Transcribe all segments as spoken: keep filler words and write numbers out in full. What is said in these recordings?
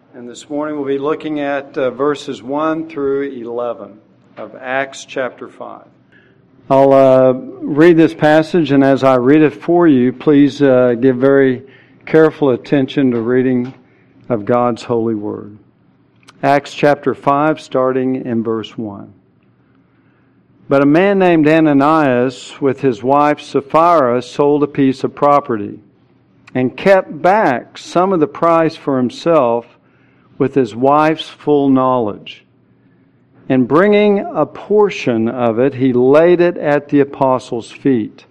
And this morning we'll be looking at uh, verses one through eleven of Acts chapter five. I'll uh, read this passage, and as I read it for you, please uh, give very careful attention to reading of God's holy word. Acts chapter five, starting in verse one. But a man named Ananias, with his wife Sapphira, sold a piece of property and kept back some of the price for himself with his wife's full knowledge. And bringing a portion of it, he laid it at the apostles' feet.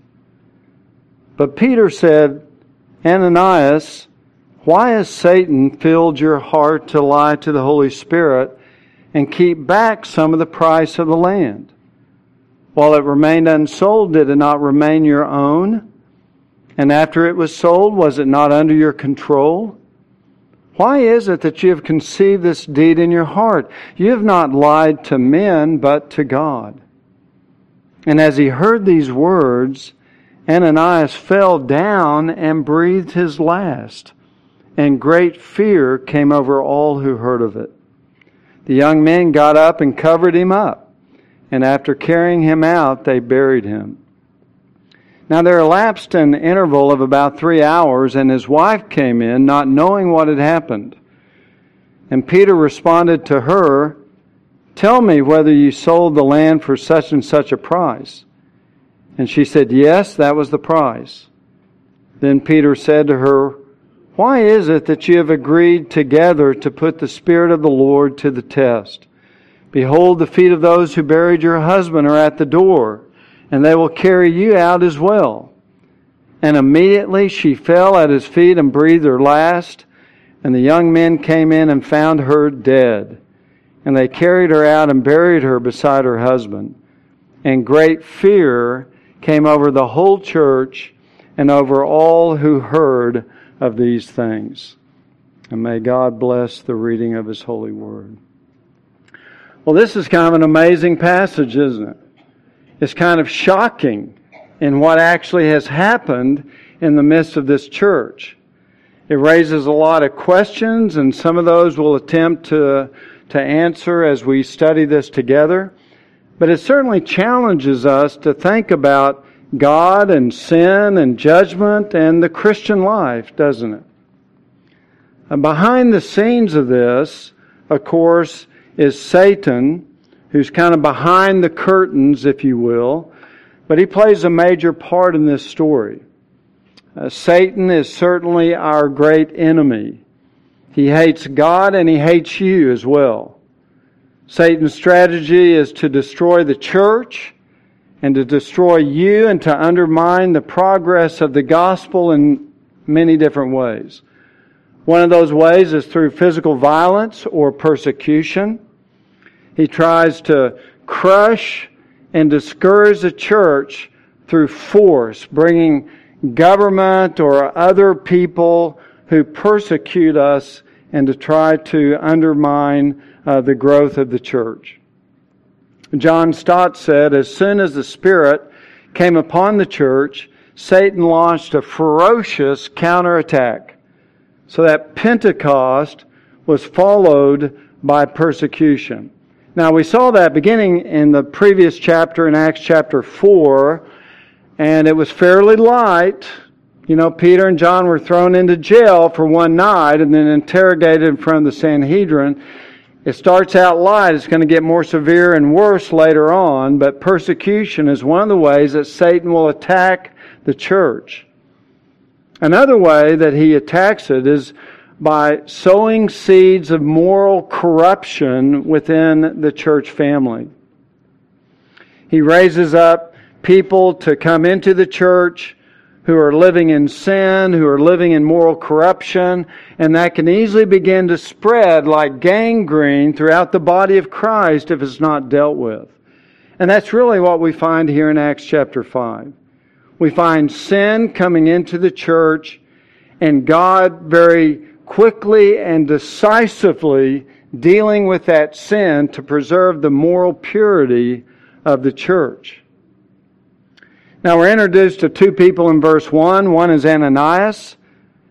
But Peter said, Ananias, why has Satan filled your heart to lie to the Holy Spirit and keep back some of the price of the land? While it remained unsold, did it not remain your own? And after it was sold, was it not under your control? Why is it that you have conceived this deed in your heart? You have not lied to men, but to God. And as he heard these words, Ananias fell down and breathed his last, and great fear came over all who heard of it. The young men got up and covered him up, and after carrying him out, they buried him. Now there elapsed an interval of about three hours, and his wife came in, not knowing what had happened. And Peter responded to her, Tell me whether you sold the land for such and such a price. And she said, Yes, that was the price. Then Peter said to her, Why is it that you have agreed together to put the Spirit of the Lord to the test? Behold, the feet of those who buried your husband are at the door, and they will carry you out as well. And immediately she fell at his feet and breathed her last. And the young men came in and found her dead. And they carried her out and buried her beside her husband. And great fear came over the whole church and over all who heard of these things. And may God bless the reading of His holy word. Well, this is kind of an amazing passage, isn't it? It's kind of shocking in what actually has happened in the midst of this church. It raises a lot of questions, and some of those we'll attempt to, to answer as we study this together. But it certainly challenges us to think about God and sin and judgment and the Christian life, doesn't it? And behind the scenes of this, of course, is Satan, who's kind of behind the curtains, if you will, but he plays a major part in this story. Uh, Satan is certainly our great enemy. He hates God and he hates you as well. Satan's strategy is to destroy the church and to destroy you and to undermine the progress of the gospel in many different ways. One of those ways is through physical violence or persecution. He tries to crush and discourage the church through force, bringing government or other people who persecute us and to try to undermine uh, the growth of the church. John Stott said, as soon as the Spirit came upon the church, Satan launched a ferocious counterattack, so that Pentecost was followed by persecution. Now, we saw that beginning in the previous chapter, in Acts chapter four, and it was fairly light. You know, Peter and John were thrown into jail for one night and then interrogated in front of the Sanhedrin. It starts out light. It's going to get more severe and worse later on, but persecution is one of the ways that Satan will attack the church. Another way that he attacks it is by sowing seeds of moral corruption within the church family. He raises up people to come into the church who are living in sin, who are living in moral corruption, and that can easily begin to spread like gangrene throughout the body of Christ if it's not dealt with. And that's really what we find here in Acts chapter five. We find sin coming into the church, and God very quickly and decisively dealing with that sin to preserve the moral purity of the church. Now we're introduced to two people in verse one. One is Ananias,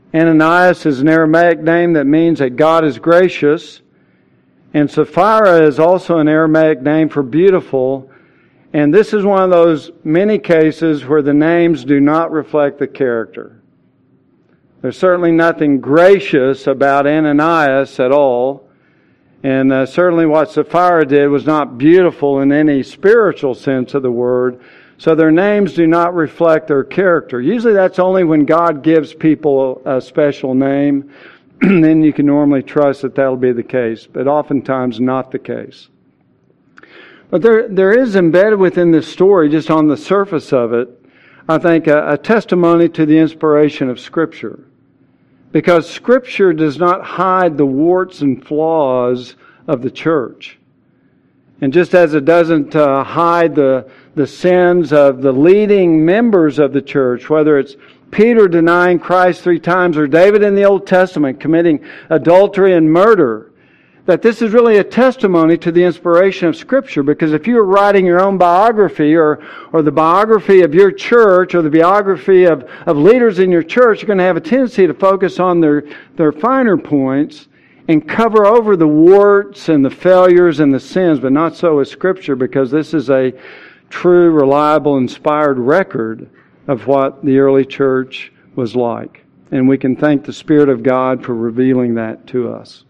Ananias is an Aramaic name that means that God is gracious. And Sapphira is also an Aramaic name for beautiful. And this is one of those many cases where the names do not reflect the character. There's certainly nothing gracious about Ananias at all. And uh, certainly what Sapphira did was not beautiful in any spiritual sense of the word. So their names do not reflect their character. Usually that's only when God gives people a special name. Then you can normally trust that that'll be the case. But oftentimes not the case. But there, there is embedded within this story, just on the surface of it, I think a, a testimony to the inspiration of Scripture. Because Scripture does not hide the warts and flaws of the church. And just as it doesn't uh, hide the, the sins of the leading members of the church, whether it's Peter denying Christ three times or David in the Old Testament committing adultery and murder, that this is really a testimony to the inspiration of Scripture. Because if you were writing your own biography or, or the biography of your church or the biography of, of leaders in your church, you're going to have a tendency to focus on their, their finer points and cover over the warts and the failures and the sins, but not so with Scripture, because this is a true, reliable, inspired record of what the early church was like. And we can thank the Spirit of God for revealing that to us.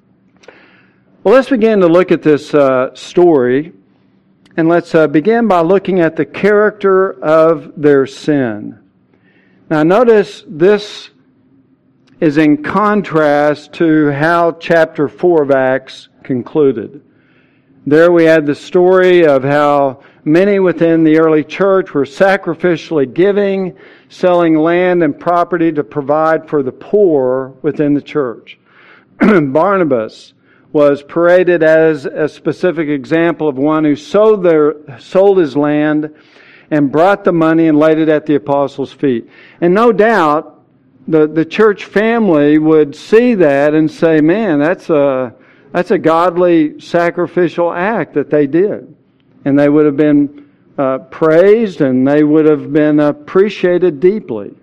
Well, let's begin to look at this uh, story, and let's uh, begin by looking at the character of their sin. Now, notice this is in contrast to how chapter four of Acts concluded. There we had the story of how many within the early church were sacrificially giving, selling land and property to provide for the poor within the church. Barnabas was paraded as a specific example of one who sold their sold his land and brought the money and laid it at the apostles' feet. And no doubt, the, the church family would see that and say, man, that's a, that's a godly sacrificial act that they did. And they would have been uh, praised and they would have been appreciated deeply.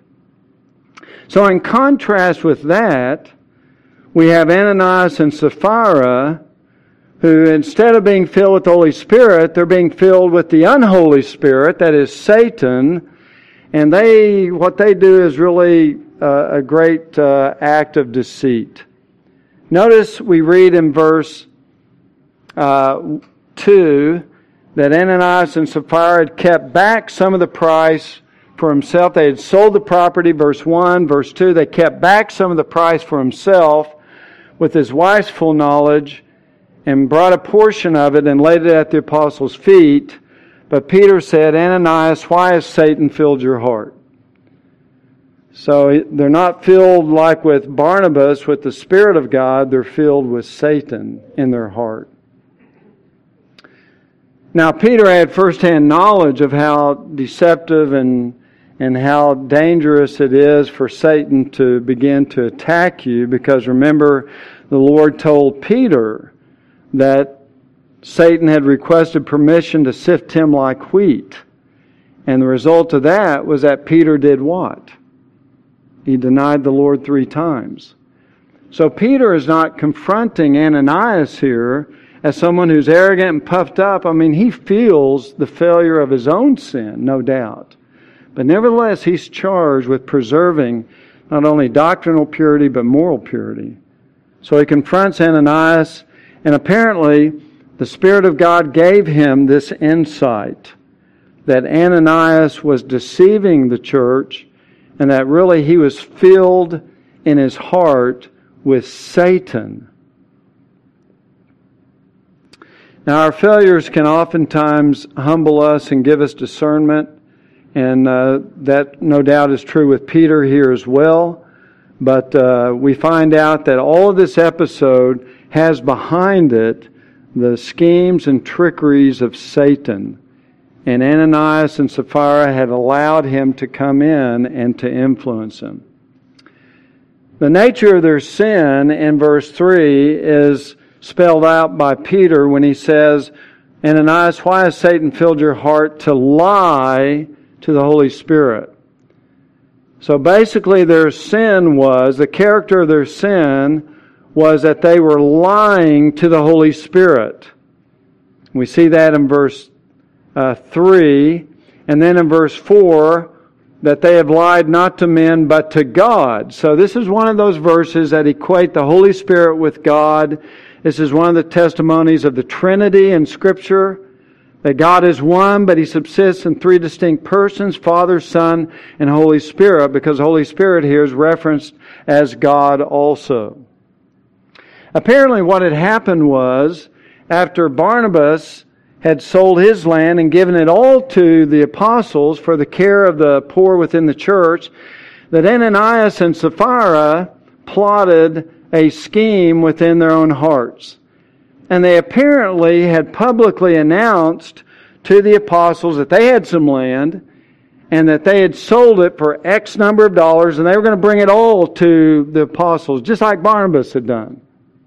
So in contrast with that, we have Ananias and Sapphira, who instead of being filled with the Holy Spirit, they're being filled with the unholy spirit, that is Satan. And they, what they do is really uh, a great uh, act of deceit. Notice we read in verse uh, two that Ananias and Sapphira had kept back some of the price for himself. They had sold the property, verse one. Verse two, they kept back some of the price for himself with his wife's full knowledge, and brought a portion of it and laid it at the apostles' feet. But Peter said, Ananias, why has Satan filled your heart? So they're not filled like with Barnabas, with the Spirit of God. They're filled with Satan in their heart. Now, Peter had firsthand knowledge of how deceptive and and how dangerous it is for Satan to begin to attack you, because remember, the Lord told Peter that Satan had requested permission to sift him like wheat. And the result of that was that Peter did what? He denied the Lord three times. So Peter is not confronting Ananias here as someone who's arrogant and puffed up. I mean, he feels the failure of his own sin, no doubt. But nevertheless, he's charged with preserving not only doctrinal purity, but moral purity. So he confronts Ananias, and apparently the Spirit of God gave him this insight that Ananias was deceiving the church, and that really he was filled in his heart with Satan. Now, our failures can oftentimes humble us and give us discernment. And uh, that no doubt is true with Peter here as well. But uh, we find out that all of this episode has behind it the schemes and trickeries of Satan. And Ananias and Sapphira had allowed him to come in and to influence him. The nature of their sin in verse three is spelled out by Peter when he says, Ananias, why has Satan filled your heart to lie to the Holy Spirit? So basically their sin was, the character of their sin was that they were lying to the Holy Spirit. We see that in verse uh, three, and then in verse four, that they have lied not to men but to God. So this is one of those verses that equate the Holy Spirit with God. This is one of the testimonies of the Trinity in Scripture, that God is one, but He subsists in three distinct persons, Father, Son, and Holy Spirit, because the Holy Spirit here is referenced as God also. Apparently what had happened was, after Barnabas had sold his land and given it all to the apostles for the care of the poor within the church, that Ananias and Sapphira plotted a scheme within their own hearts. And they apparently had publicly announced to the apostles that they had some land and that they had sold it for X number of dollars, and they were going to bring it all to the apostles, just like Barnabas had done.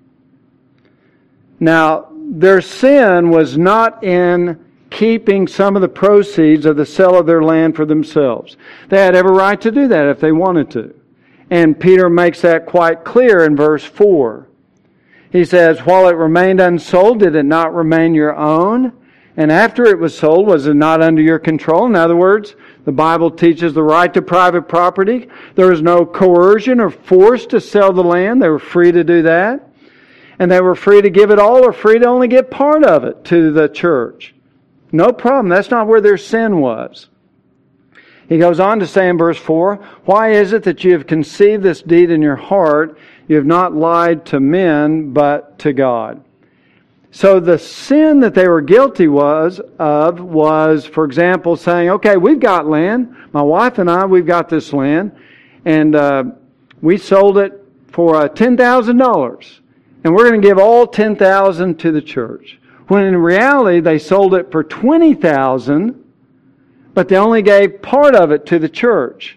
Now, their sin was not in keeping some of the proceeds of the sale of their land for themselves. They had every right to do that if they wanted to. And Peter makes that quite clear in verse four. He says, while it remained unsold, did it not remain your own? And after it was sold, was it not under your control? In other words, the Bible teaches the right to private property. There was no coercion or force to sell the land. They were free to do that. And they were free to give it all or free to only get part of it to the church. No problem. That's not where their sin was. He goes on to say in verse four, why is it that you have conceived this deed in your heart? You have not lied to men, but to God. So the sin that they were guilty was of was, for example, saying, okay, we've got land. My wife and I, we've got this land. And uh, we sold it for uh, ten thousand dollars. And we're going to give all ten thousand dollars to the church. When in reality, they sold it for twenty thousand dollars, but they only gave part of it to the church.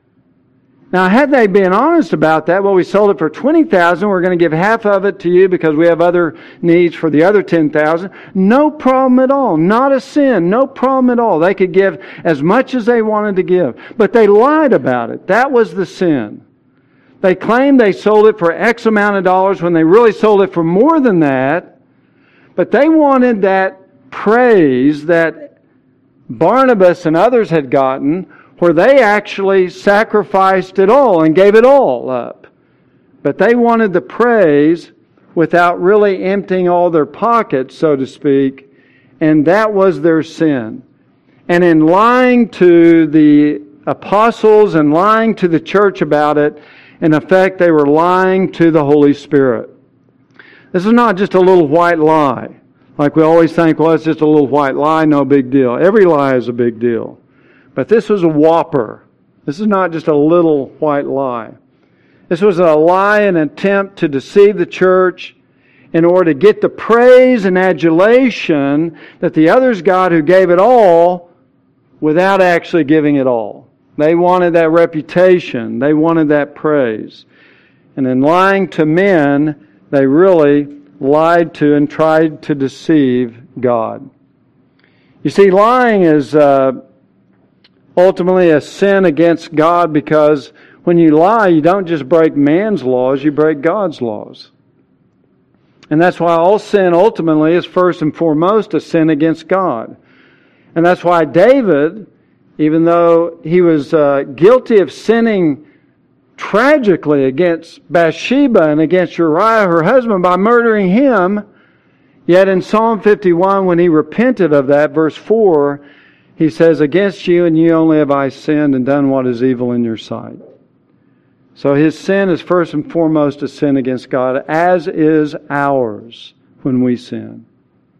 Now, had they been honest about that, well, we sold it for twenty thousand dollars, we're going to give half of it to you because we have other needs for the other ten thousand dollars. No problem at all. Not a sin. No problem at all. They could give as much as they wanted to give. But they lied about it. That was the sin. They claimed they sold it for X amount of dollars when they really sold it for more than that. But they wanted that praise that Barnabas and others had gotten, where they actually sacrificed it all and gave it all up. But they wanted the praise without really emptying all their pockets, so to speak, and that was their sin. And in lying to the apostles and lying to the church about it, in effect, they were lying to the Holy Spirit. This is not just a little white lie. Like we always think, well, it's just a little white lie, no big deal. Every lie is a big deal. But this was a whopper. This is not just a little white lie. This was a lie, an attempt to deceive the church in order to get the praise and adulation that the others got who gave it all without actually giving it all. They wanted that reputation. They wanted that praise. And in lying to men, they really lied to and tried to deceive God. You see, lying is uh, ultimately a sin against God, because when you lie, you don't just break man's laws, you break God's laws. And that's why all sin ultimately is first and foremost a sin against God. And that's why David, even though he was uh, guilty of sinning tragically against Bathsheba and against Uriah, her husband, by murdering him, yet in Psalm fifty-one, when he repented of that, verse four, he says, against you and you only have I sinned and done what is evil in your sight. So his sin is first and foremost a sin against God, as is ours when we sin.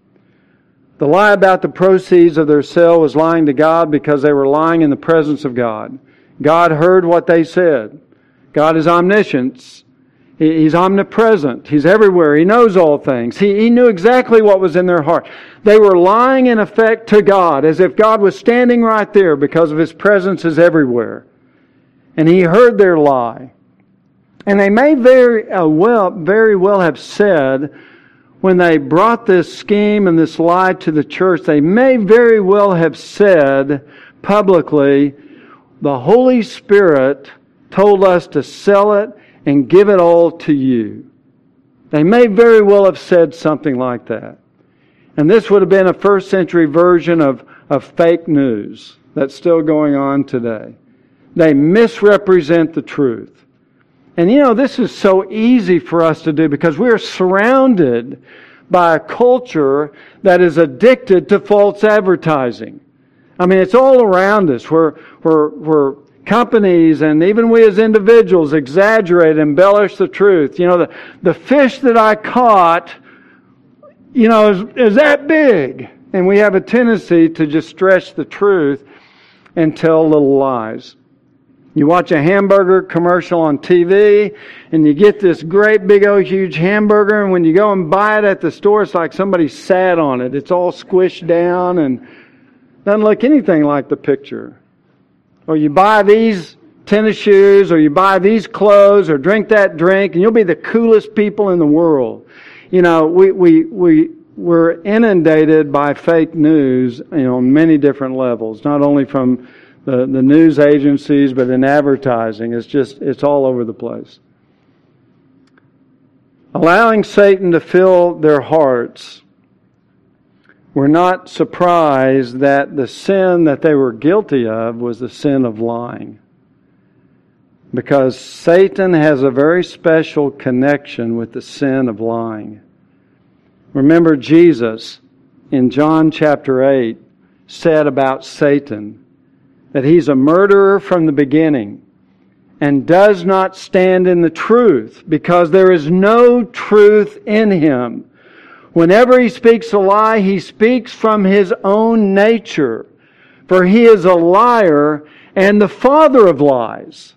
The lie about the proceeds of their sale was lying to God because they were lying in the presence of God. God heard what they said. God is omniscient. He's omnipresent. He's everywhere. He knows all things. He, he knew exactly what was in their heart. They were lying in effect to God, as if God was standing right there because of His presence is everywhere. And He heard their lie. And they may very uh, well, very well have said, when they brought this scheme and this lie to the church, they may very well have said publicly, the Holy Spirit told us to sell it and give it all to you. They may very well have said something like that. And this would have been a first century version of, of fake news that's still going on today. They misrepresent the truth. And you know, this is so easy for us to do because we're surrounded by a culture that is addicted to false advertising. I mean, it's all around us. We're, we're, we're companies and even we as individuals exaggerate, embellish the truth. You know, the, the fish that I caught, you know, is, is that big. And we have a tendency to just stretch the truth and tell little lies. You watch a hamburger commercial on T V and you get this great big old huge hamburger, and when you go and buy it at the store, it's like somebody sat on it. It's all squished down and doesn't look anything like the picture. Or you buy these tennis shoes, or you buy these clothes, or drink that drink, and you'll be the coolest people in the world. You know, we we we we're inundated by fake news, you know, on many different levels, not only from the, the news agencies, but in advertising. It's just, it's all over the place. Allowing Satan to fill their hearts, we're not surprised that the sin that they were guilty of was the sin of lying. Because Satan has a very special connection with the sin of lying. Remember, Jesus in John chapter eight said about Satan that he's a murderer from the beginning and does not stand in the truth because there is no truth in him. Whenever he speaks a lie, he speaks from his own nature, for he is a liar and the father of lies.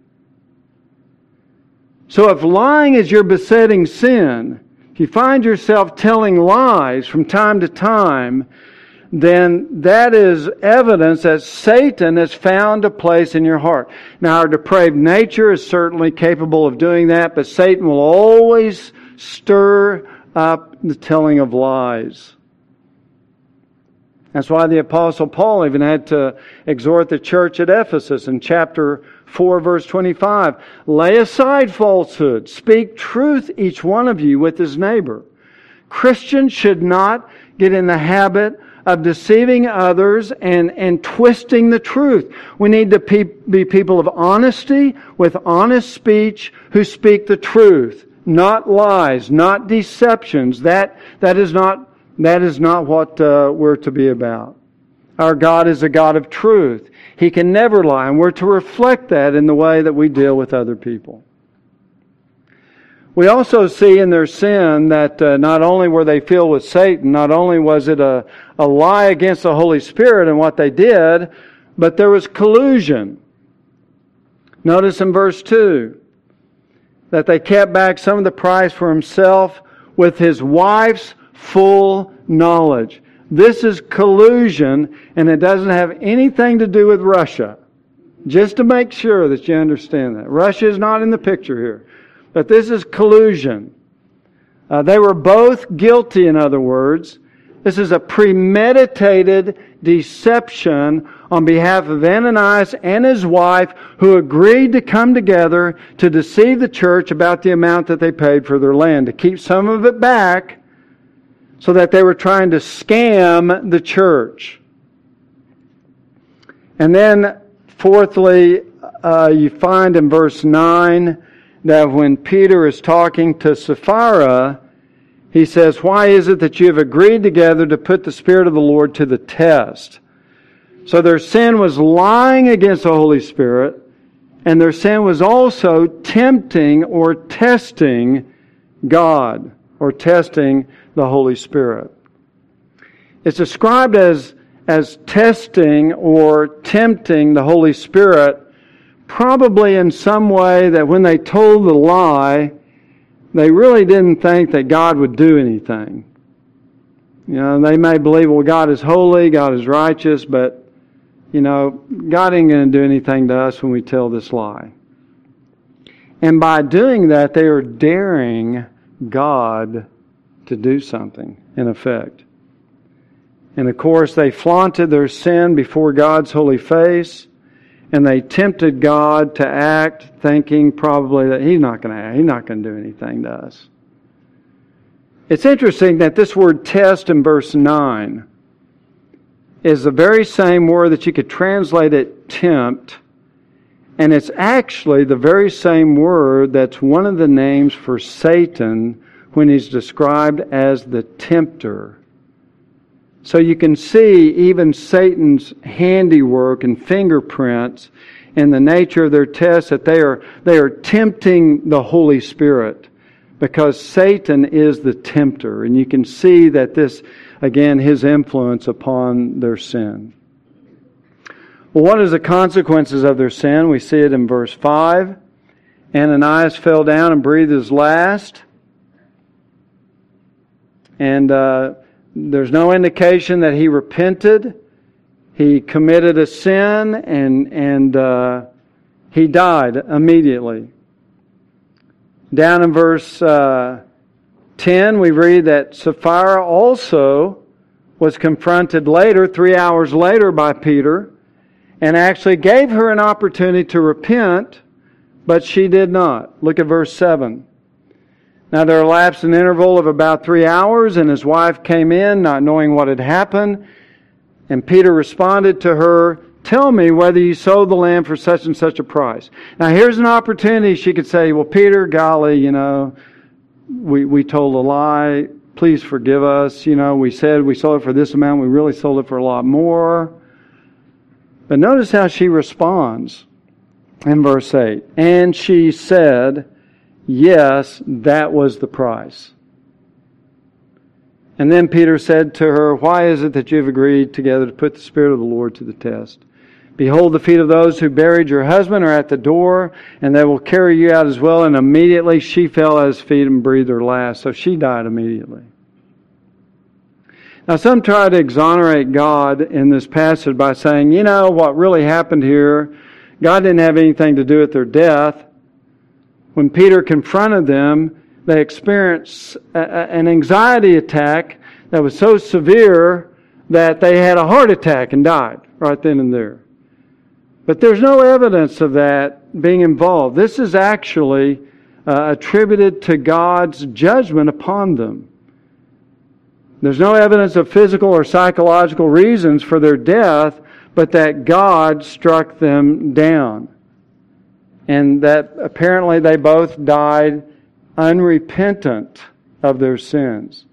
So if lying is your besetting sin, if you find yourself telling lies from time to time, then that is evidence that Satan has found a place in your heart. Now, our depraved nature is certainly capable of doing that, but Satan will always stir up the telling of lies. That's why the Apostle Paul even had to exhort the church at Ephesus in chapter four, verse twenty-five. Lay aside falsehood. Speak truth, each one of you, with his neighbor. Christians should not get in the habit of deceiving others and, and twisting the truth. We need to pe- be people of honesty, with honest speech, who speak the truth, not lies, not deceptions. That, that is not, that is not what uh, we're to be about. Our God is a God of truth. He can never lie, and we're to reflect that in the way that we deal with other people. We also see in their sin that uh, not only were they filled with Satan, not only was it a, a lie against the Holy Spirit in what they did, but there was collusion. Notice in verse two that they kept back some of the price for himself with his wife's full knowledge. This is collusion, and it doesn't have anything to do with Russia. Just to make sure that you understand that. Russia is not in the picture here. But this is collusion. Uh, they were both guilty, in other words. This is a premeditated deception on behalf of Ananias and his wife, who agreed to come together to deceive the church about the amount that they paid for their land, to keep some of it back, so that they were trying to scam the church. And then, fourthly, uh, you find in verse nine that when Peter is talking to Sapphira, he says, "Why is it that you have agreed together to put the Spirit of the Lord to the test?" So their sin was lying against the Holy Spirit, and their sin was also tempting or testing God, or testing the Holy Spirit. It's described as, as testing or tempting the Holy Spirit, probably in some way that when they told the lie, they really didn't think that God would do anything. You know, they may believe, well, God is holy, God is righteous, but, you know, God ain't going to do anything to us when we tell this lie. And by doing that, they are daring God to do something, in effect. And of course, they flaunted their sin before God's holy face, And they tempted God to act, thinking probably that He's not going to act. He's not going to do anything to us. It's interesting that this word test in verse nine is the very same word that you could translate it tempt. And it's actually the very same word that's one of the names for Satan when he's described as the tempter. So you can see even Satan's handiwork and fingerprints in the nature of their tests, that they are, they are tempting the Holy Spirit, because Satan is the tempter. And you can see that this, again, his influence upon their sin. Well, what is the consequences of their sin? We see it in verse five. Ananias fell down and breathed his last. And uh, there's no indication that he repented. He committed a sin and, and uh, he died immediately. Down in verse uh, ten, we read that Sapphira also was confronted later, three hours later, by Peter, and actually gave her an opportunity to repent, but she did not. Look at verse seven. Now there elapsed an interval of about three hours, and his wife came in, not knowing what had happened. And Peter responded to her, "Tell me whether you sold the land for such and such a price." Now here's an opportunity. She could say, "Well, Peter, golly, you know, we, we told a lie. Please forgive us. You know, we said we sold it for this amount. We really sold it for a lot more." But notice how she responds in verse eight. And she said, "Yes, that was the price." And then Peter said to her, "Why is it that you have agreed together to put the Spirit of the Lord to the test? Behold, the feet of those who buried your husband are at the door, and they will carry you out as well." And immediately she fell at his feet and breathed her last. So she died immediately. Now some try to exonerate God in this passage by saying, you know, what really happened here, God didn't have anything to do with their death. When Peter confronted them, they experienced an anxiety attack that was so severe that they had a heart attack and died right then and there. But there's no evidence of that being involved. This is actually uh, attributed to God's judgment upon them. There's no evidence of physical or psychological reasons for their death, but that God struck them down. And that apparently they both died unrepentant of their sins.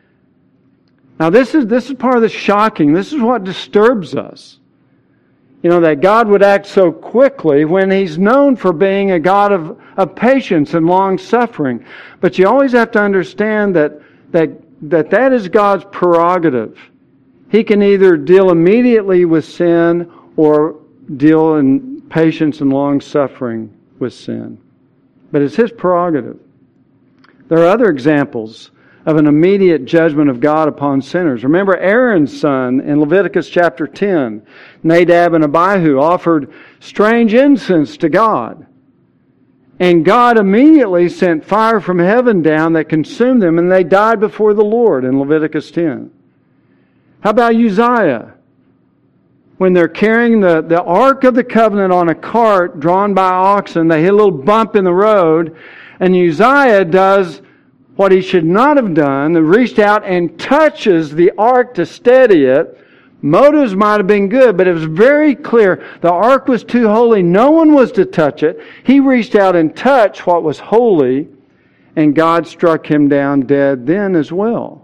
Now this is this is part of the shocking. This is what disturbs us. You know, that God would act so quickly when He's known for being a God of, of patience and long suffering. But you always have to understand that, that that that is God's prerogative. He can either deal immediately with sin or deal in patience and long suffering with sin. But it's His prerogative. There are other examples of an immediate judgment of God upon sinners. Remember Aaron's son in Leviticus chapter ten. Nadab and Abihu offered strange incense to God. And God immediately sent fire from heaven down that consumed them, and they died before the Lord in Leviticus ten. How about Uzziah? When they're carrying the, the Ark of the Covenant on a cart drawn by oxen, they hit a little bump in the road, and Uzziah does what he should not have done. He reached out and touches the Ark to steady it. Motives might have been good, but it was very clear the Ark was too holy. No one was to touch it. He reached out and touched what was holy, and God struck him down dead then as well.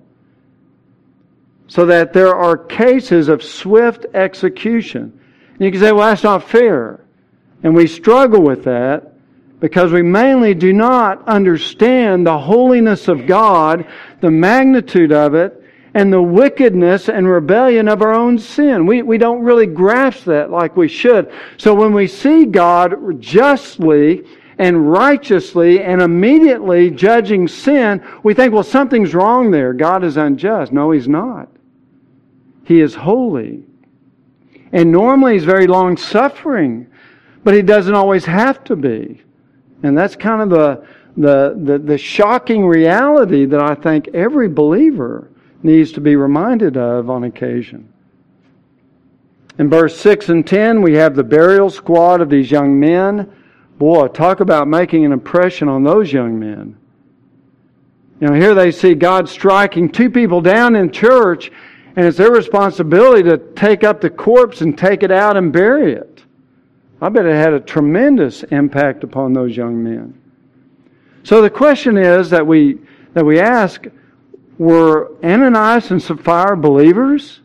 So that there are cases of swift execution. And you can say, well, that's not fair. And we struggle with that because we mainly do not understand the holiness of God, the magnitude of it, and the wickedness and rebellion of our own sin. We, we don't really grasp that like we should. So when we see God justly and righteously and immediately judging sin, we think, well, something's wrong there. God is unjust. No, He's not. He is holy. And normally He's very long-suffering, but He doesn't always have to be. And that's kind of the, the, the, the shocking reality that I think every believer needs to be reminded of on occasion. In verse six and ten, we have the burial squad of these young men. Boy, talk about making an impression on those young men. You know, here they see God striking two people down in church, and it's their responsibility to take up the corpse and take it out and bury it. I bet it had a tremendous impact upon those young men. So the question is that we that we ask, were Ananias and Sapphira believers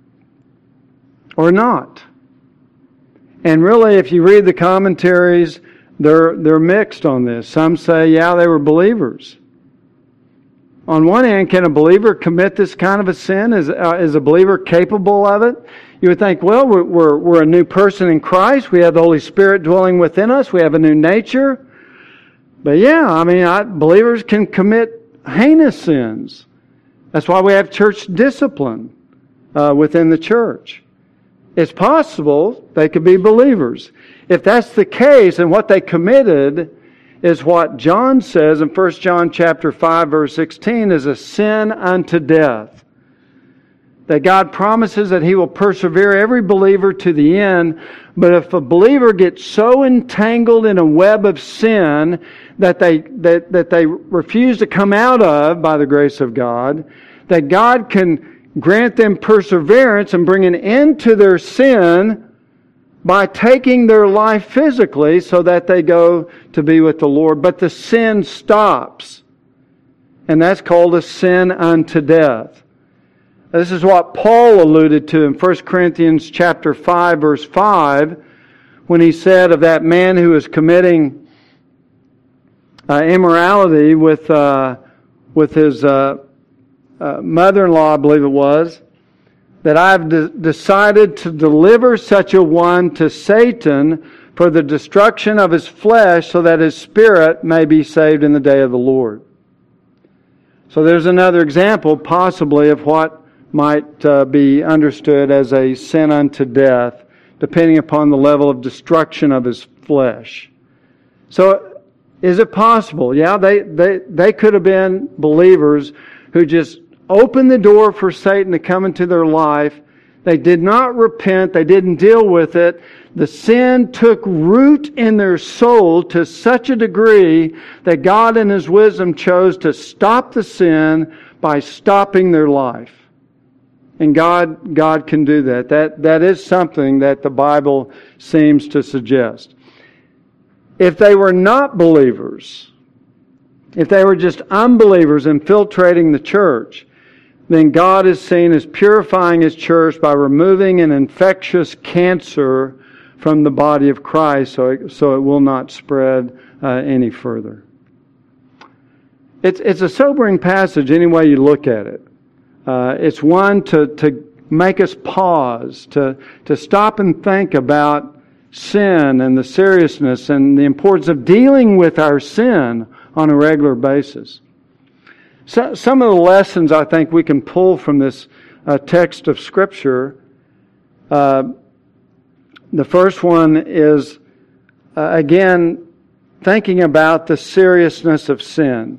or not? And really, if you read the commentaries, they're they're mixed on this. Some say, yeah, they were believers. On one hand, can a believer commit this kind of a sin? Is, uh, is a believer capable of it? You would think, well, we're, we're, we're a new person in Christ. We have the Holy Spirit dwelling within us. We have a new nature. But yeah, I mean, I, believers can commit heinous sins. That's why we have church discipline uh, within the church. It's possible they could be believers. If that's the case, and what they committed is what John says in First John chapter five, verse sixteen, is a sin unto death. That God promises that He will persevere every believer to the end, but if a believer gets so entangled in a web of sin that they that, that they refuse to come out of by the grace of God, that God can grant them perseverance and bring an end to their sin by taking their life physically so that they go to be with the Lord. But the sin stops. And that's called a sin unto death. This is what Paul alluded to in First Corinthians chapter five, verse five, when he said of that man who was committing uh, immorality with uh, with his uh, uh, mother-in-law, I believe it was, that I've de- decided to deliver such a one to Satan for the destruction of his flesh, so that his spirit may be saved in the day of the Lord. So there's another example, possibly, of what might uh, be understood as a sin unto death, depending upon the level of destruction of his flesh. So, is it possible? Yeah, they, they, they could have been believers who just opened the door for Satan to come into their life. They did not repent. They didn't deal with it. The sin took root in their soul to such a degree that God in His wisdom chose to stop the sin by stopping their life. And God, God can do that. That, that is something that the Bible seems to suggest. If they were not believers, if they were just unbelievers infiltrating the church, then God is seen as purifying His church by removing an infectious cancer from the body of Christ so it, so it will not spread uh, any further. It's, it's a sobering passage any way you look at it. Uh, it's one to, to make us pause, to, to stop and think about sin and the seriousness and the importance of dealing with our sin on a regular basis. So, some of the lessons I think we can pull from this uh, text of Scripture, uh, the first one is, uh, again, thinking about the seriousness of sin.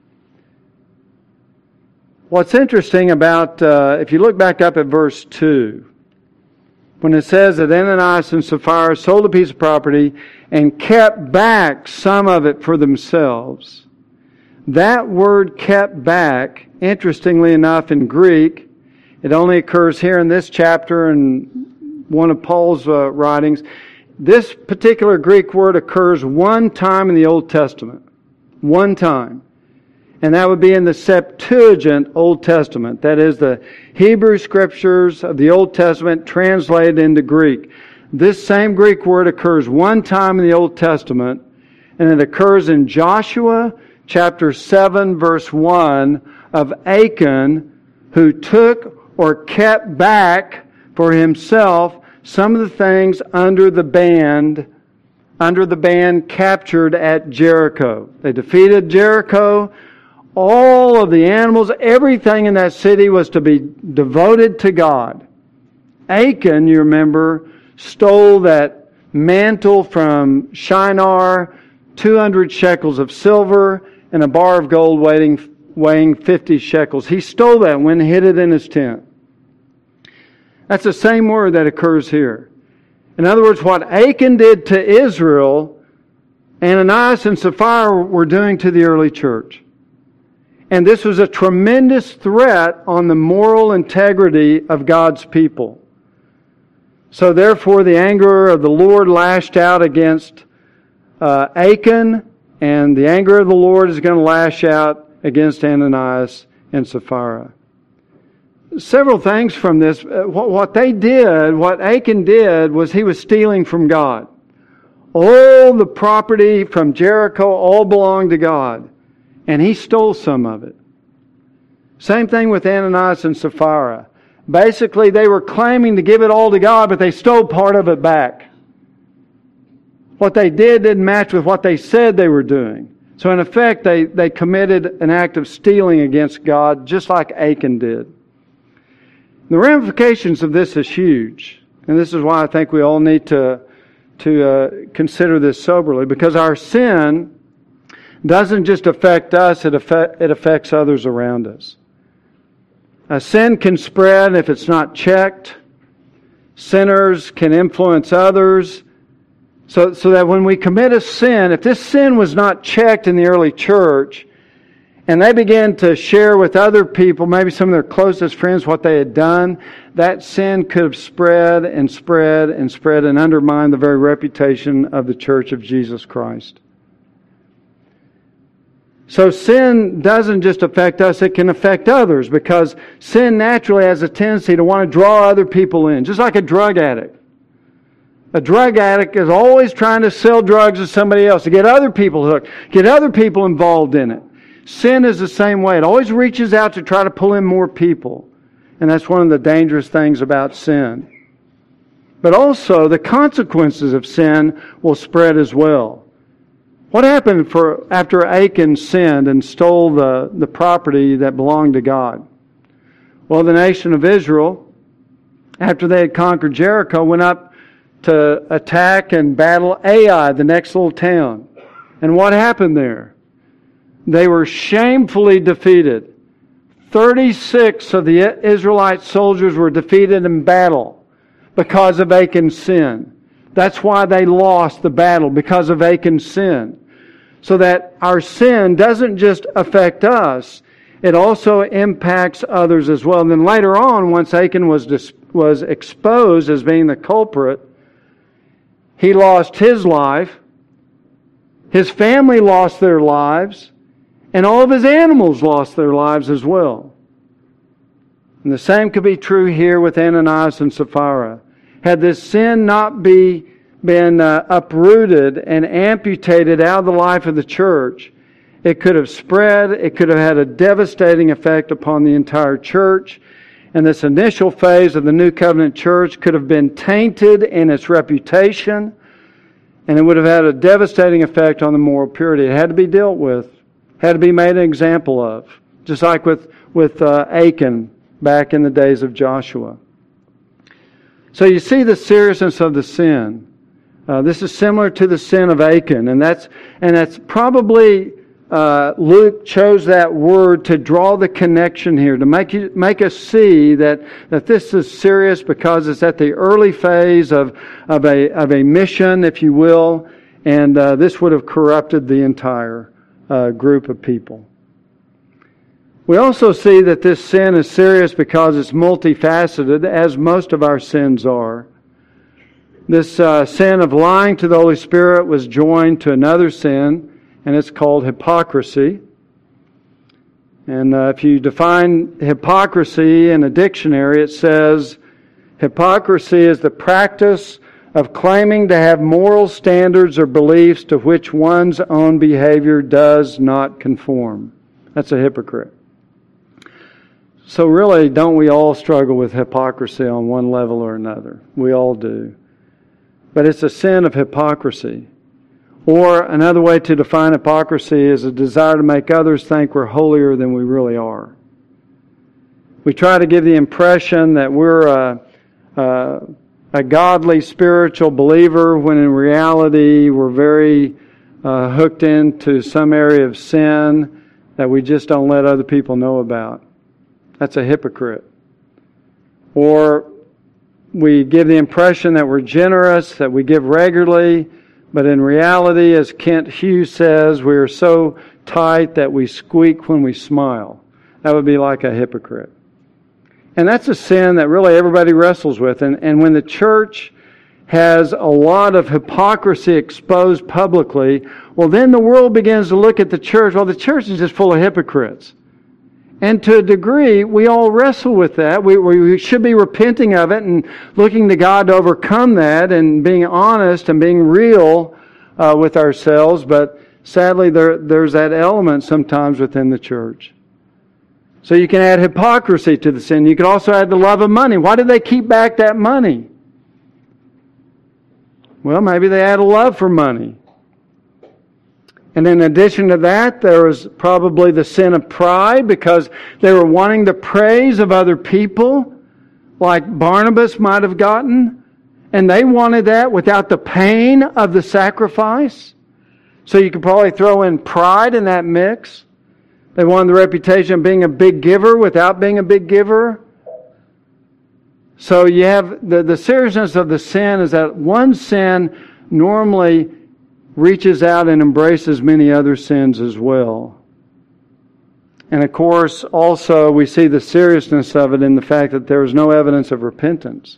What's interesting about, uh, if you look back up at verse two, when it says that Ananias and Sapphira sold a piece of property and kept back some of it for themselves. That word kept back, interestingly enough in Greek, it only occurs here in this chapter and one of Paul's uh, writings. This particular Greek word occurs one time in the Old Testament. One time. And that would be in the Septuagint Old Testament. That is the Hebrew Scriptures of the Old Testament translated into Greek. This same Greek word occurs one time in the Old Testament, and it occurs in Joshua chapter seven, verse one, of Achan, who took or kept back for himself some of the things under the band, under the band captured at Jericho. They defeated Jericho. All of the animals, everything in that city was to be devoted to God. Achan, you remember, stole that mantle from Shinar, two hundred shekels of silver, and a bar of gold weighing, weighing fifty shekels. He stole that when he hid it in his tent. That's the same word that occurs here. In other words, what Achan did to Israel, Ananias and Sapphira were doing to the early church. And this was a tremendous threat on the moral integrity of God's people. So therefore, the anger of the Lord lashed out against uh, Achan, and the anger of the Lord is going to lash out against Ananias and Sapphira. Several things from this. What they did, what Achan did, was he was stealing from God. All the property from Jericho all belonged to God, and he stole some of it. Same thing with Ananias and Sapphira. Basically, they were claiming to give it all to God, but they stole part of it back. What they did didn't match with what they said they were doing. So in effect, they, they committed an act of stealing against God, just like Achan did. The ramifications of this is huge. And this is why I think we all need to, to uh, consider this soberly. Because our sin doesn't just affect us, it, affect, it affects others around us. A sin can spread if it's not checked. Sinners can influence others. So, so that when we commit a sin, if this sin was not checked in the early church, and they began to share with other people, maybe some of their closest friends, what they had done, that sin could have spread and spread and spread and undermined the very reputation of the Church of Jesus Christ. So sin doesn't just affect us, it can affect others, because sin naturally has a tendency to want to draw other people in, just like a drug addict. A drug addict is always trying to sell drugs to somebody else, to get other people hooked, get other people involved in it. Sin is the same way. It always reaches out to try to pull in more people. And that's one of the dangerous things about sin. But also, the consequences of sin will spread as well. What happened for after Achan sinned and stole the, the property that belonged to God? Well, the nation of Israel, after they had conquered Jericho, went up to attack and battle Ai, the next little town. And what happened there? They were shamefully defeated. thirty-six of the Israelite soldiers were defeated in battle because of Achan's sin. That's why they lost the battle, because of Achan's sin. So that our sin doesn't just affect us, it also impacts others as well. And then later on, once Achan was dis- was exposed as being the culprit, he lost his life, his family lost their lives, and all of his animals lost their lives as well. And the same could be true here with Ananias and Sapphira. Had this sin not be, been uh, uprooted and amputated out of the life of the church, it could have spread, it could have had a devastating effect upon the entire church. And this initial phase of the New Covenant church could have been tainted in its reputation, and it would have had a devastating effect on the moral purity. It had to be dealt with. Had to be made an example of, just like with, with uh, Achan back in the days of Joshua. So you see the seriousness of the sin. Uh, this is similar to the sin of Achan, and that's and that's probably uh, Luke chose that word to draw the connection here, to make you, make us see that, that this is serious because it's at the early phase of of a of a mission, if you will, and uh, this would have corrupted the entire Uh, group of people. We also see that this sin is serious because it's multifaceted, as most of our sins are. This uh, sin of lying to the Holy Spirit was joined to another sin, and it's called hypocrisy. And uh, if you define hypocrisy in a dictionary, it says, hypocrisy is the practice of claiming to have moral standards or beliefs to which one's own behavior does not conform. That's a hypocrite. So really, don't we all struggle with hypocrisy on one level or another? We all do. But it's a sin of hypocrisy. Or another way to define hypocrisy is a desire to make others think we're holier than we really are. We try to give the impression that we're a, a a godly spiritual believer, when in reality we're very uh, hooked into some area of sin that we just don't let other people know about. That's a hypocrite. Or we give the impression that we're generous, that we give regularly, but in reality, as Kent Hughes says, we are so tight that we squeak when we smile. That would be like a hypocrite. And that's a sin that really everybody wrestles with. And, and when the church has a lot of hypocrisy exposed publicly, well, then the world begins to look at the church. Well, the church is just full of hypocrites. And to a degree, we all wrestle with that. We, we should be repenting of it and looking to God to overcome that and being honest and being real uh, with ourselves. But sadly, there, there's that element sometimes within the church. So you can add hypocrisy to the sin. You can also add the love of money. Why do they keep back that money? Well, maybe they had a love for money. And in addition to that, there was probably the sin of pride because they were wanting the praise of other people, like Barnabas might have gotten. And they wanted that without the pain of the sacrifice. So you could probably throw in pride in that mix. They wanted the reputation of being a big giver without being a big giver. So you have the, the seriousness of the sin is that one sin normally reaches out and embraces many other sins as well. And of course, also we see the seriousness of it in the fact that there is no evidence of repentance.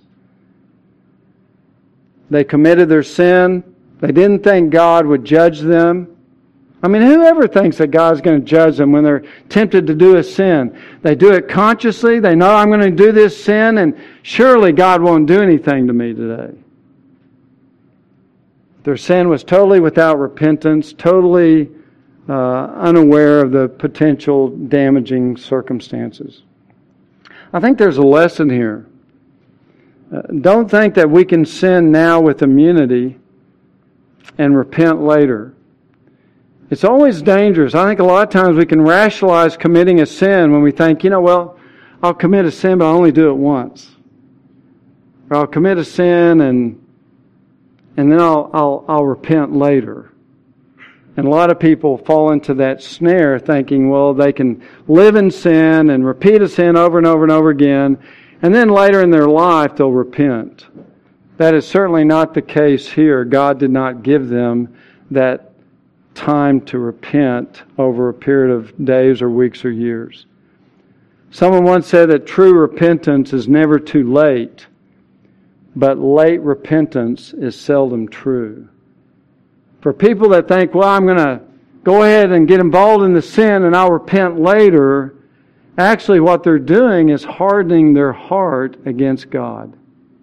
They committed their sin. They didn't think God would judge them. I mean, whoever thinks that God's going to judge them when they're tempted to do a sin? They do it consciously. They know, I'm going to do this sin, and surely God won't do anything to me today. Their sin was totally without repentance, totally uh, unaware of the potential damaging circumstances. I think there's a lesson here. Uh, don't think that we can sin now with immunity and repent later. It's always dangerous. I think a lot of times we can rationalize committing a sin when we think, you know, well, I'll commit a sin, but I'll only do it once. Or I'll commit a sin and and then I'll I'll I'll repent later. And a lot of people fall into that snare thinking, well, they can live in sin and repeat a sin over and over and over again, and then later in their life they'll repent. That is certainly not the case here. God did not give them that time to repent over a period of days or weeks or years. Someone once said that true repentance is never too late, but late repentance is seldom true. For people that think, well, I'm going to go ahead and get involved in the sin and I'll repent later, actually what they're doing is hardening their heart against God.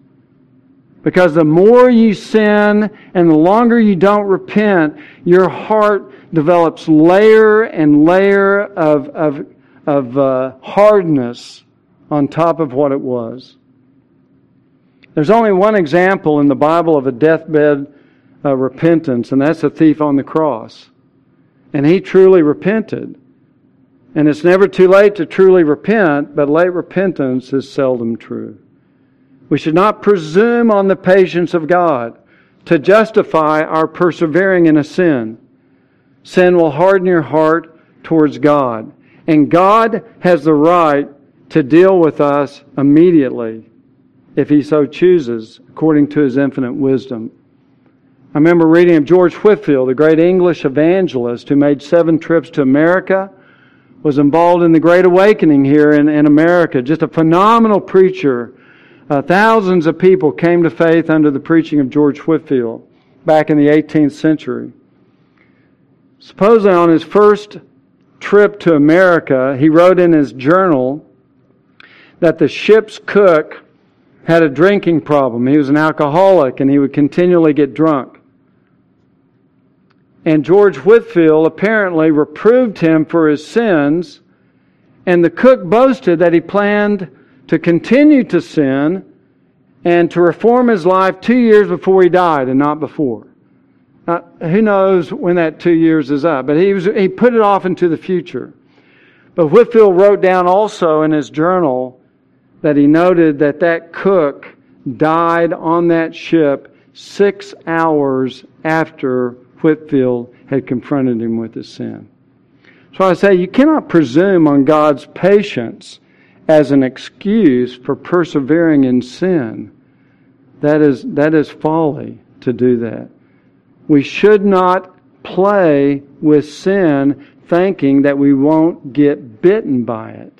Because the more you sin and the longer you don't repent, your heart develops layer and layer of, of, of uh, hardness on top of what it was. There's only one example in the Bible of a deathbed uh, repentance, and that's the thief on the cross. And he truly repented. And it's never too late to truly repent, but late repentance is seldom true. We should not presume on the patience of God to justify our persevering in a sin. Sin will harden your heart towards God. And God has the right to deal with us immediately if He so chooses, according to His infinite wisdom. I remember reading of George Whitefield, the great English evangelist who made seven trips to America, was involved in the Great Awakening here in, in America. Just a phenomenal preacher. Uh, thousands of people came to faith under the preaching of George Whitefield back in the eighteenth century. Supposedly on his first trip to America, he wrote in his journal that the ship's cook had a drinking problem. He was an alcoholic and he would continually get drunk. And George Whitefield apparently reproved him for his sins, and the cook boasted that he planned to continue to sin and to reform his life two years before he died and not before. Now, who knows when that two years is up, but he was, he put it off into the future. But Whitefield wrote down also in his journal that he noted that that cook died on that ship six hours after Whitefield had confronted him with his sin. So I say you cannot presume on God's patience as an excuse for persevering in sin. That is, that is folly to do that. We should not play with sin thinking that we won't get bitten by it.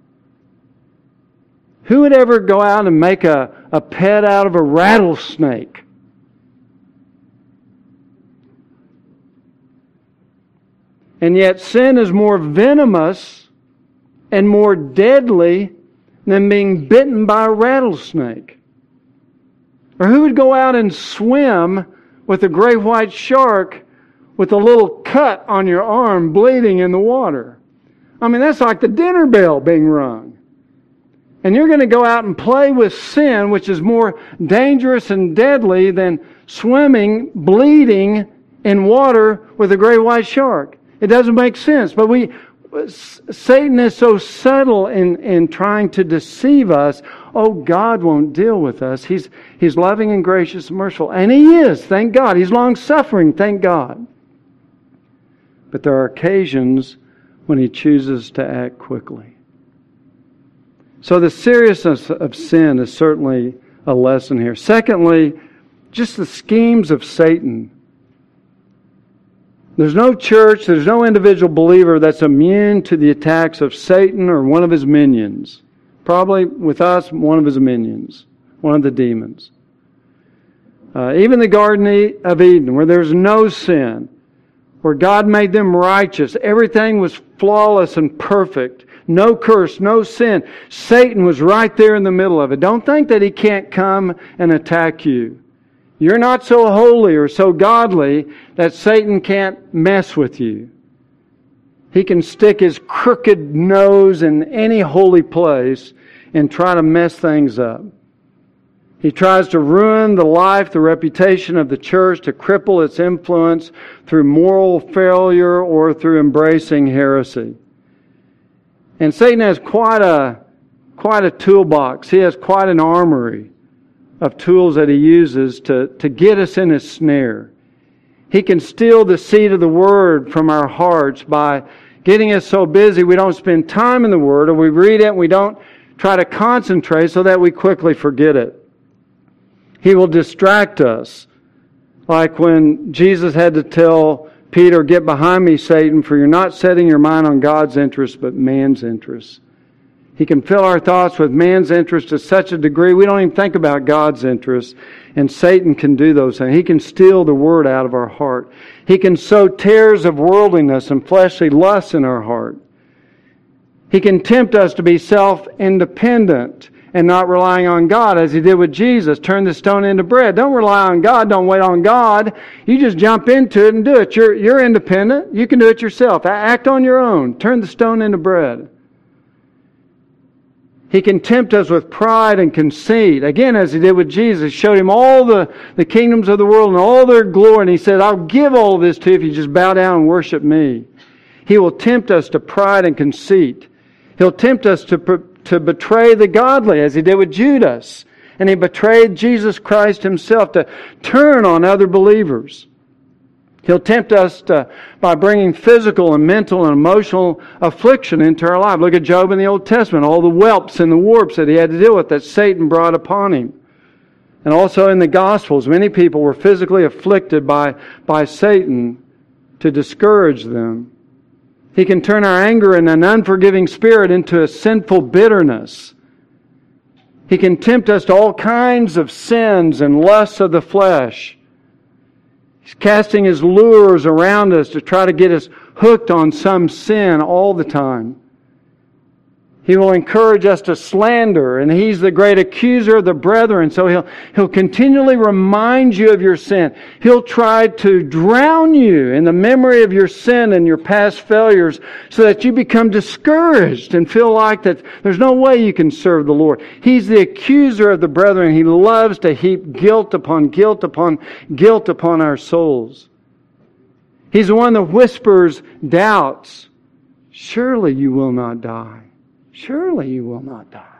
Who would ever go out and make a, a pet out of a rattlesnake? And yet sin is more venomous and more deadly than being bitten by a rattlesnake. Or who would go out and swim with a great white shark with a little cut on your arm bleeding in the water? I mean, that's like the dinner bell being rung. And you're going to go out and play with sin, which is more dangerous and deadly than swimming, bleeding in water with a great white shark. It doesn't make sense. But we, Satan is so subtle in, in trying to deceive us. Oh, God won't deal with us. He's, he's loving and gracious and merciful. And He is, thank God. He's long-suffering, thank God. But there are occasions when He chooses to act quickly. So the seriousness of sin is certainly a lesson here. Secondly, just the schemes of Satan. There's no church, there's no individual believer that's immune to the attacks of Satan or one of his minions. Probably with us, one of his minions, one of the demons. Uh, even the Garden of Eden, where there's no sin, where God made them righteous, everything was flawless and perfect, no curse, no sin. Satan was right there in the middle of it. Don't think that he can't come and attack you. You're not so holy or so godly that Satan can't mess with you. He can stick his crooked nose in any holy place and try to mess things up. He tries to ruin the life, the reputation of the church, to cripple its influence through moral failure or through embracing heresy. And Satan has quite a, quite a toolbox. He has quite an armory of tools that he uses to, to get us in his snare. He can steal the seed of the Word from our hearts by getting us so busy we don't spend time in the Word, or we read it and we don't try to concentrate so that we quickly forget it. He will distract us, like when Jesus had to tell Peter, "Get behind me, Satan, for you're not setting your mind on God's interests, but man's interests." He can fill our thoughts with man's interest to such a degree we don't even think about God's interests. And Satan can do those things. He can steal the Word out of our heart. He can sow tares of worldliness and fleshly lusts in our heart. He can tempt us to be self-independent and not relying on God, as He did with Jesus. Turn the stone into bread. Don't rely on God. Don't wait on God. You just jump into it and do it. You're, you're independent. You can do it yourself. Act on your own. Turn the stone into bread. He can tempt us with pride and conceit. Again, as He did with Jesus, He showed Him all the, the kingdoms of the world and all their glory. And He said, "I'll give all this to you if you just bow down and worship Me." He will tempt us to pride and conceit. He'll tempt us to, to betray the godly, as He did with Judas. And He betrayed Jesus Christ Himself, to turn on other believers. He'll tempt us to, by bringing physical and mental and emotional affliction into our life. Look at Job in the Old Testament, all the whelps and the warps that he had to deal with that Satan brought upon him. And also in the Gospels, many people were physically afflicted by, by Satan to discourage them. He can turn our anger and an unforgiving spirit into a sinful bitterness. He can tempt us to all kinds of sins and lusts of the flesh. He's casting his lures around us to try to get us hooked on some sin all the time. He will encourage us to slander, and he's the great accuser of the brethren, so he'll, he'll continually remind you of your sin. He'll try to drown you in the memory of your sin and your past failures so that you become discouraged and feel like that there's no way you can serve the Lord. He's the accuser of the brethren. He loves to heap guilt upon guilt upon guilt upon our souls. He's the one that whispers doubts. Surely you will not die. Surely you will not die.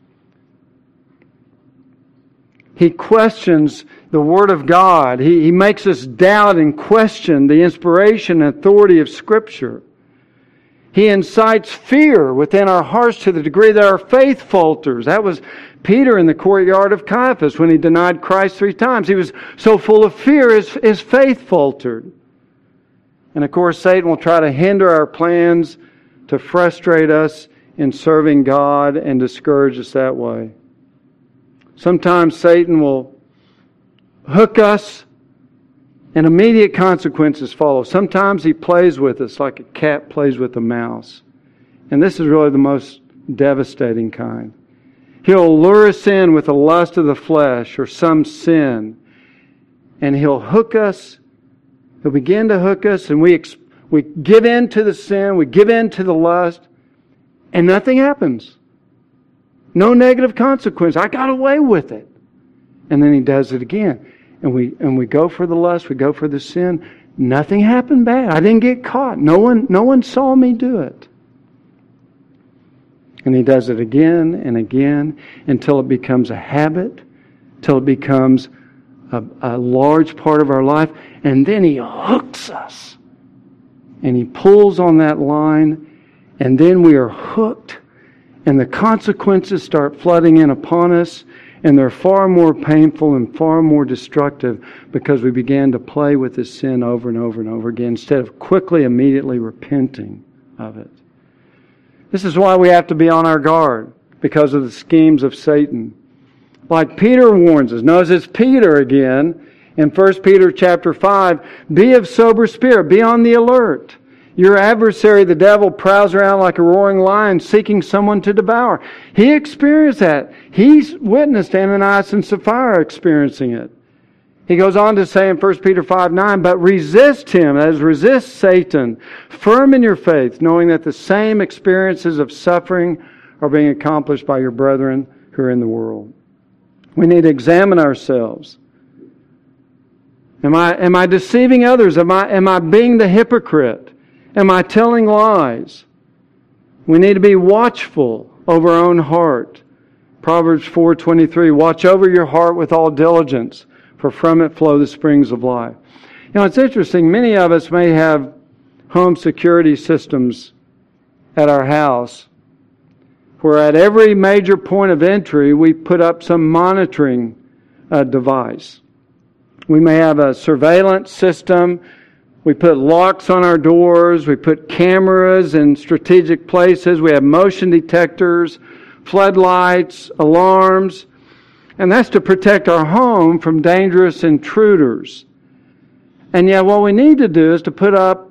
He questions the Word of God. He, he makes us doubt and question the inspiration and authority of Scripture. He incites fear within our hearts to the degree that our faith falters. That was Peter in the courtyard of Caiaphas when he denied Christ three times. He was so full of fear, his, his faith faltered. And of course, Satan will try to hinder our plans, to frustrate us in serving God and discourage us that way. Sometimes Satan will hook us and immediate consequences follow. Sometimes he plays with us like a cat plays with a mouse. And this is really the most devastating kind. He'll lure us in with the lust of the flesh or some sin. And he'll hook us. He'll begin to hook us, and we we give in to the sin, we give in to the lust, and nothing happens. No negative consequence. I got away with it. And then he does it again. And we and we go for the lust, we go for the sin. Nothing happened bad. I didn't get caught. No one, no one saw me do it. And he does it again and again until it becomes a habit, till it becomes a, a large part of our life. And then he hooks us. And he pulls on that line. And then we are hooked. And the consequences start flooding in upon us. And they're far more painful and far more destructive because we began to play with this sin over and over and over again instead of quickly, immediately repenting of it. This is why we have to be on our guard because of the schemes of Satan. Like Peter warns us. Notice it's Peter again in First Peter chapter five. Be of sober spirit. Be on the alert. Your adversary, the devil, prowls around like a roaring lion seeking someone to devour. He experienced that. He's witnessed Ananias and Sapphira experiencing it. He goes on to say in First Peter five nine, but resist him, that is, resist Satan, firm in your faith, knowing that the same experiences of suffering are being accomplished by your brethren who are in the world. We need to examine ourselves. Am I, am I deceiving others? Am I, am I being the hypocrite? Am I telling lies? We need to be watchful over our own heart. Proverbs four twenty-three, watch over your heart with all diligence, for from it flow the springs of life. You know, it's interesting. Many of us may have home security systems at our house where at every major point of entry we put up some monitoring uh, device. We may have a surveillance system. We put locks on our doors. We put cameras in strategic places. We have motion detectors, floodlights, alarms. And that's to protect our home from dangerous intruders. And yet what we need to do is to put up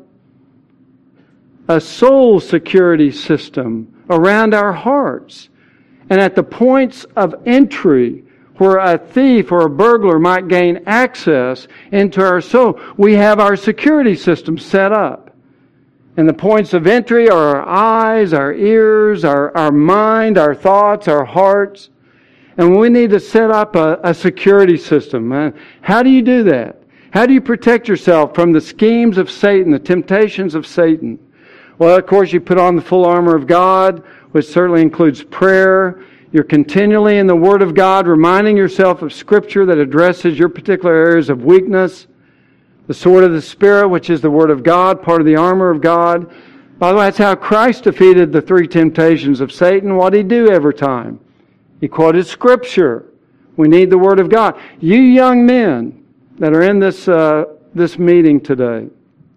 a soul security system around our hearts. And at the points of entry where a thief or a burglar might gain access into our soul, we have our security system set up. And the points of entry are our eyes, our ears, our, our mind, our thoughts, our hearts. And we need to set up a, a security system. How do you do that? How do you protect yourself from the schemes of Satan, the temptations of Satan? Well, of course, you put on the full armor of God, which certainly includes prayer. You're continually in the Word of God, reminding yourself of Scripture that addresses your particular areas of weakness. The sword of the Spirit, which is the Word of God, part of the armor of God. By the way, that's how Christ defeated the three temptations of Satan. What did He do every time? He quoted Scripture. We need the Word of God. You young men that are in this, uh, this meeting today,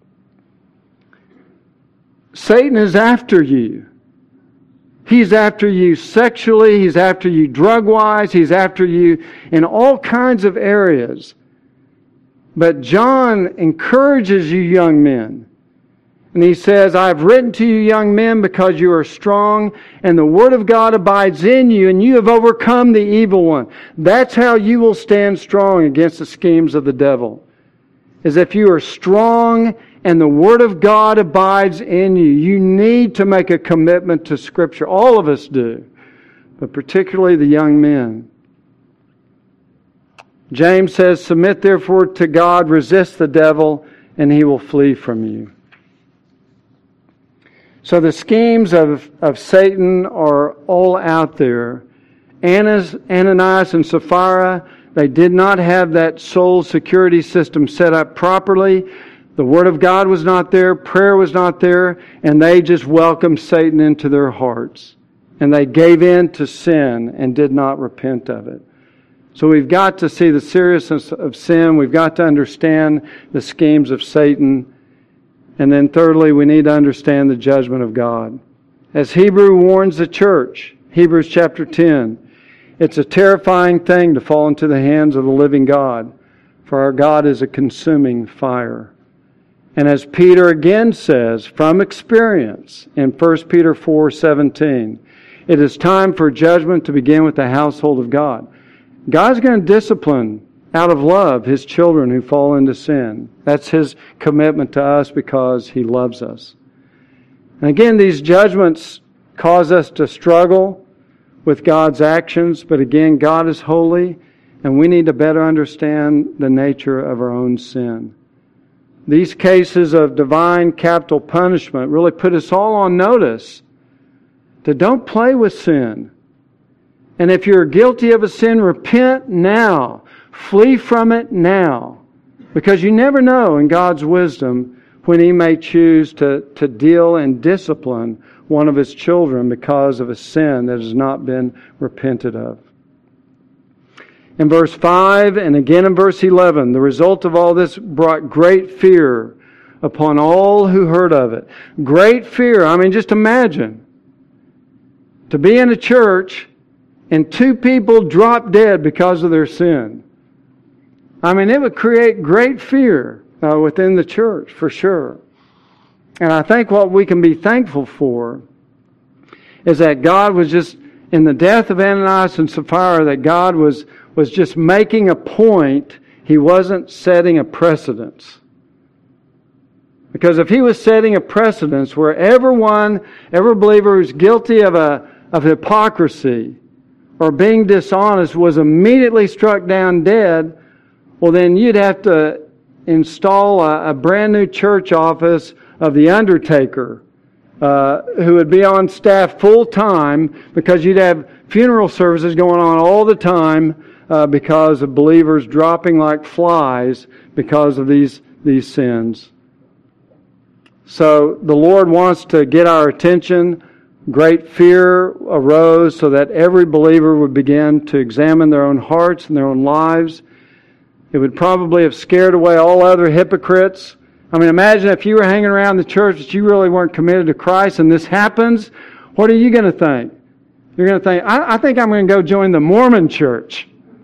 Satan is after you. He's after you sexually. He's after you drug-wise. He's after you in all kinds of areas. But John encourages you young men. And he says, I have written to you young men because you are strong and the Word of God abides in you and you have overcome the evil one. That's how you will stand strong against the schemes of the devil. Is if you are strong and the Word of God abides in you. You need to make a commitment to Scripture. All of us do, but particularly the young men. James says, submit therefore to God, resist the devil, and he will flee from you. So the schemes of, of Satan are all out there. Annas, Ananias and Sapphira, they did not have that soul security system set up properly. The Word of God was not there, prayer was not there, and they just welcomed Satan into their hearts. And they gave in to sin and did not repent of it. So we've got to see the seriousness of sin. We've got to understand the schemes of Satan. And then thirdly, we need to understand the judgment of God. As Hebrew warns the church, Hebrews chapter ten, it's a terrifying thing to fall into the hands of the living God, for our God is a consuming fire. And as Peter again says, from experience, in First Peter four seventeen, it is time for judgment to begin with the household of God. God's going to discipline out of love His children who fall into sin. That's His commitment to us because He loves us. And again, these judgments cause us to struggle with God's actions, but again, God is holy, and we need to better understand the nature of our own sin. These cases of divine capital punishment really put us all on notice to don't play with sin. And if you're guilty of a sin, repent now. Flee from it now. Because you never know in God's wisdom when He may choose to, to deal and discipline one of His children because of a sin that has not been repented of. In verse five and again in verse eleven, the result of all this brought great fear upon all who heard of it. Great fear. I mean, just imagine to be in a church and two people drop dead because of their sin. I mean, it would create great fear uh, within the church, for sure. And I think what we can be thankful for is that God was just, in the death of Ananias and Sapphira, that God was, was just making a point. He wasn't setting a precedence. Because if He was setting a precedence where everyone, every believer who's guilty of a of hypocrisy or being dishonest was immediately struck down dead, well then you'd have to install a, a brand new church office of the undertaker uh, who would be on staff full time, because you'd have funeral services going on all the time uh, because of believers dropping like flies because of these, these sins. So the Lord wants to get our attention. Great fear arose so that every believer would begin to examine their own hearts and their own lives. It would probably have scared away all other hypocrites. I mean, imagine if you were hanging around the church that you really weren't committed to Christ and this happens. What are you going to think? You're going to think, I, I think I'm going to go join the Mormon church.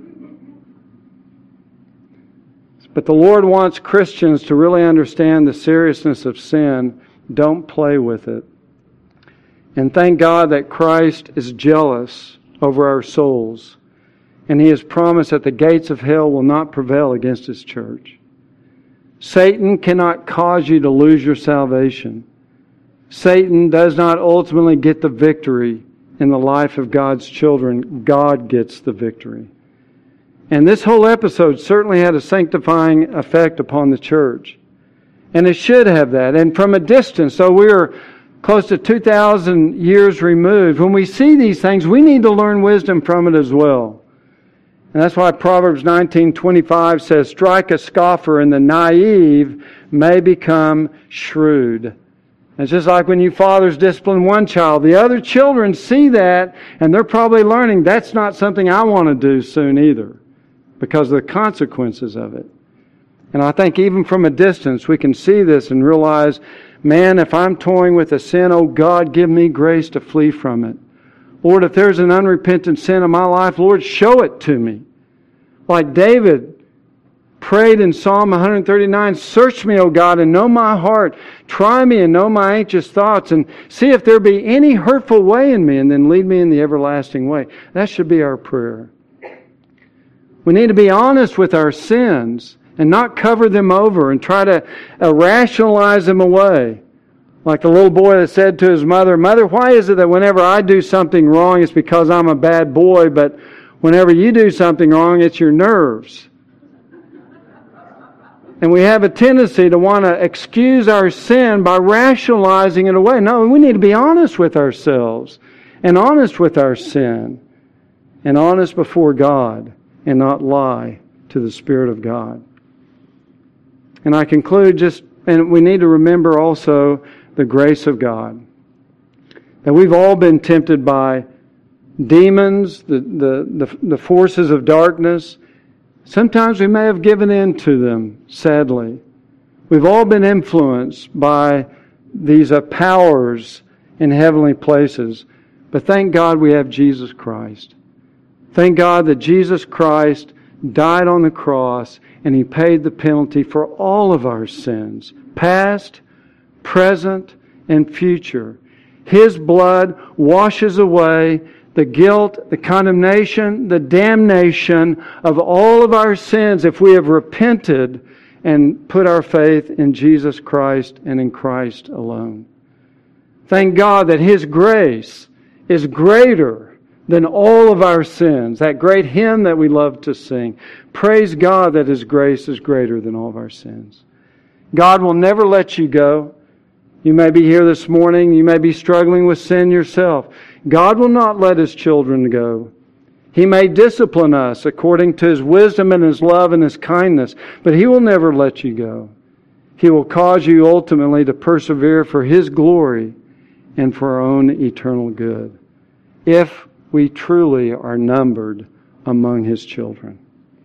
But the Lord wants Christians to really understand the seriousness of sin. Don't play with it. And thank God that Christ is jealous over our souls. And He has promised that the gates of hell will not prevail against His church. Satan cannot cause you to lose your salvation. Satan does not ultimately get the victory in the life of God's children. God gets the victory. And this whole episode certainly had a sanctifying effect upon the church. And it should have that. And from a distance, so we're close to two thousand years removed, when we see these things, we need to learn wisdom from it as well. And that's why Proverbs nineteen twenty-five says, strike a scoffer and the naive may become shrewd. It's just like when you fathers discipline one child. The other children see that and they're probably learning that's not something I want to do soon either, because of the consequences of it. And I think even from a distance we can see this and realize, man, if I'm toying with a sin, oh God, give me grace to flee from it. Lord, if there's an unrepentant sin in my life, Lord, show it to me. Like David prayed in Psalm one thirty-nine, search me, O God, and know my heart. Try me and know my anxious thoughts, and see if there be any hurtful way in me, and then lead me in the everlasting way. That should be our prayer. We need to be honest with our sins and not cover them over and try to uh, rationalize them away. Like the little boy that said to his mother, Mother, why is it that whenever I do something wrong, it's because I'm a bad boy, but whenever you do something wrong, it's your nerves? And we have a tendency to want to excuse our sin by rationalizing it away. No, we need to be honest with ourselves and honest with our sin and honest before God and not lie to the Spirit of God. And I conclude just And we need to remember also the grace of God. That we've all been tempted by demons, the, the, the, the forces of darkness. Sometimes we may have given in to them, sadly. We've all been influenced by these uh, powers in heavenly places. But thank God we have Jesus Christ. Thank God that Jesus Christ died on the cross and He paid the penalty for all of our sins, past, present, and future. His blood washes away the guilt, the condemnation, the damnation of all of our sins if we have repented and put our faith in Jesus Christ and in Christ alone. Thank God that His grace is greater than all of our sins. That great hymn that we love to sing. Praise God that His grace is greater than all of our sins. God will never let you go. You may be here this morning. You may be struggling with sin yourself. God will not let His children go. He may discipline us according to His wisdom and His love and His kindness, but He will never let you go. He will cause you ultimately to persevere for His glory and for our own eternal good, if we truly are numbered among His children.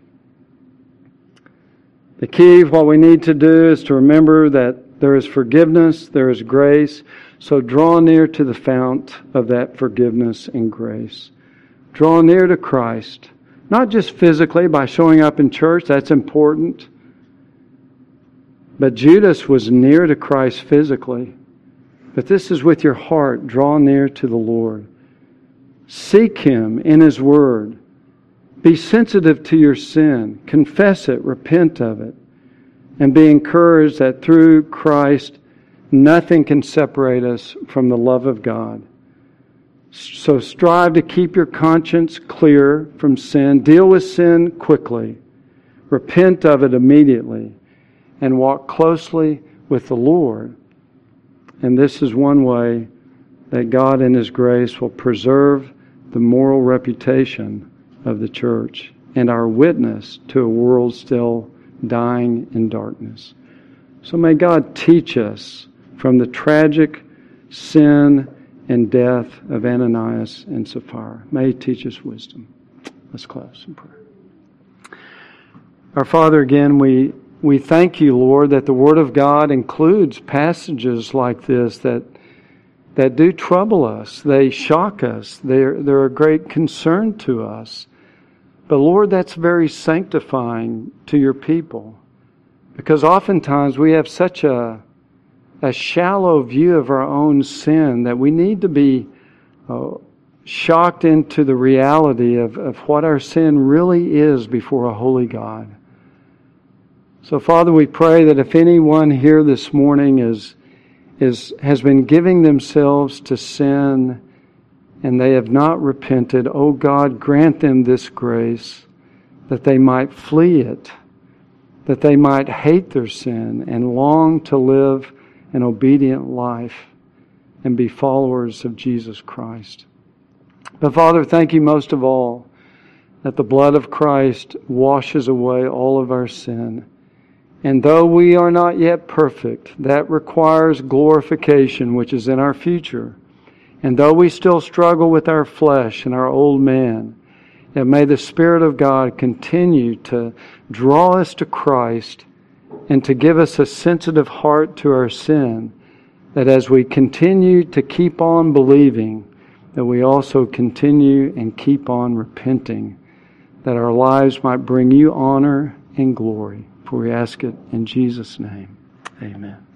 The key of what we need to do is to remember that there is forgiveness, there is grace, so draw near to the fount of that forgiveness and grace. Draw near to Christ, not just physically by showing up in church, that's important, but Judas was near to Christ physically. But this is with your heart. Draw near to the Lord. Seek Him in His Word. Be sensitive to your sin. Confess it. Repent of it. And be encouraged that through Christ, nothing can separate us from the love of God. So strive to keep your conscience clear from sin. Deal with sin quickly. Repent of it immediately. And walk closely with the Lord. And this is one way that God in His grace will preserve the moral reputation of the church and our witness to a world still dying in darkness. So may God teach us from the tragic sin and death of Ananias and Sapphira. May He teach us wisdom. Let's close in prayer. Our Father, again, we We thank You, Lord, that the Word of God includes passages like this that that do trouble us. They shock us. They're, they're a great concern to us. But Lord, that's very sanctifying to Your people. Because oftentimes we have such a, a shallow view of our own sin that we need to be uh, shocked into the reality of, of what our sin really is before a holy God. So, Father, we pray that if anyone here this morning is, is, has been giving themselves to sin and they have not repented, oh God, grant them this grace that they might flee it, that they might hate their sin and long to live an obedient life and be followers of Jesus Christ. But, Father, thank You most of all that the blood of Christ washes away all of our sin. And though we are not yet perfect, that requires glorification, which is in our future. And though we still struggle with our flesh and our old man, yet may the Spirit of God continue to draw us to Christ and to give us a sensitive heart to our sin, that as we continue to keep on believing, that we also continue and keep on repenting, that our lives might bring You honor and glory. For we ask it in Jesus' name. Amen.